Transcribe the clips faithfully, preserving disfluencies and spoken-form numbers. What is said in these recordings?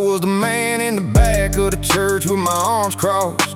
was the man in the back of the church with my arms crossed,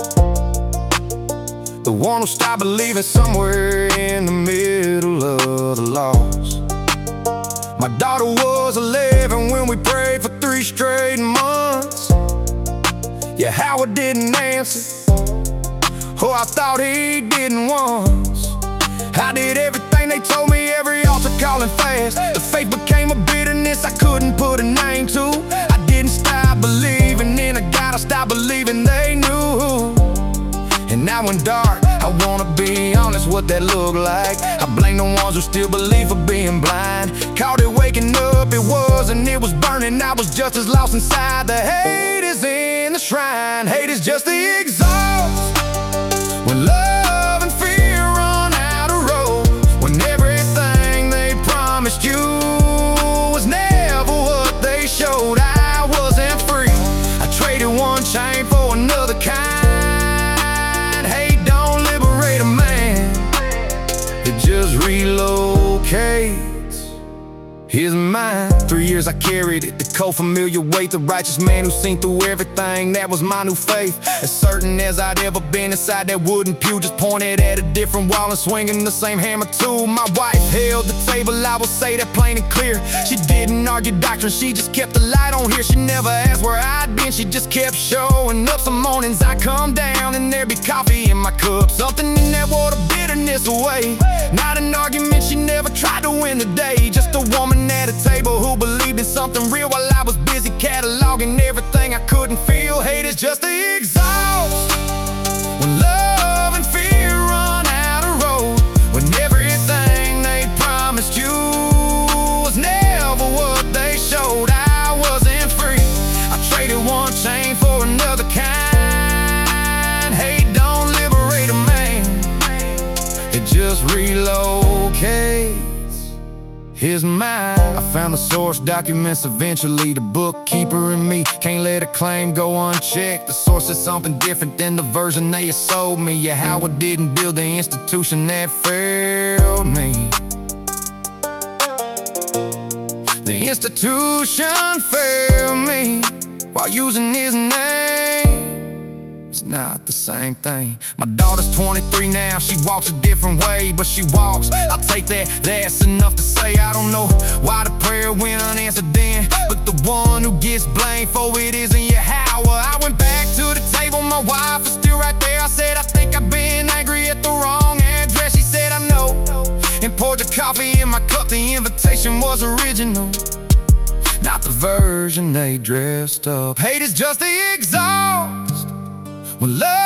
the one who stopped believing somewhere in the middle of the loss. My daughter was eleven when we prayed for three straight months. Yeah, Howard didn't answer. Oh, I thought he didn't once. I did everything they told me, every altar calling fast. The faith became a bitterness I couldn't put a name to. I didn't stop believing, then I gotta stop believing they knew. And now in dark, I wanna be honest what that looked like. I blame the ones who still believe for being blind. Caught it waking up, it was, and it was burning. I was just as lost inside. The hate is in the shrine. Hate is just the exhaust. When love and fear run out of road, when everything they promised you was never what they showed. I wasn't free. I traded one chain for another kind. Just relocates his mind. Three years I carried it, the cold familiar weight. The righteous man who seen through everything, that was my new faith. As certain as I'd ever been inside that wooden pew, just pointed at a different wall and swinging the same hammer too. My wife held the table, I will say that plain and clear. She didn't argue doctrine, she just kept the light on here. She never asked where I'd been, she just kept showing up. Some mornings I come down and there'd be coffee in my cup, something in that water bitterness away. Not an argument, she never tried to win the day. Just a woman at a table who believed in something real while I was busy cataloging everything I couldn't feel. Hate is just the exhaust. When love and fear run out of road, when everything they promised you was never what they showed. I wasn't free. I traded one chain for another kind. Hate don't liberate a man, it just relocates his mind. I found the source documents eventually. The bookkeeper and me can't let a claim go unchecked. The source is something different than the version they had sold me. Yeah, Howard didn't build the institution that failed me. The institution failed me while using his name. It's not the same thing. My daughter's twenty-three now, she walks a different way, but she walks. I'll take that, that's enough to say. I don't know why the prayer went unanswered then, but the one who gets blamed for it isn't your Howard. I went back to the table, my wife is still right there. I said, I think I've been angry at the wrong address. She said, I know, and poured the coffee in my cup. The invitation was original, not the version they dressed up. Hate is just the exhaust. When love